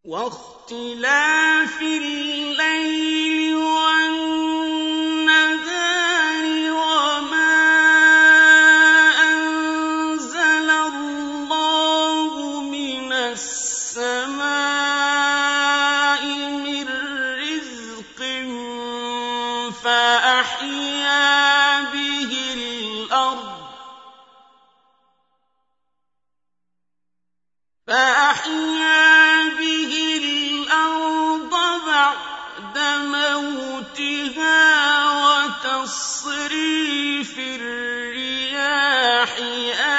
وَاخْتِلَافِ اللَّيْلِ وَالنَّهَارِ وَمَا أَنزَلَ اللَّهُ مِنَ السَّمَاءِ مِن رِّزْقٍ فَأَحْيَا بِهِ الْأَرْضَ بَعْدَ مَوْتِهَا وَتَصْرِيفِ الرِّيَاحِ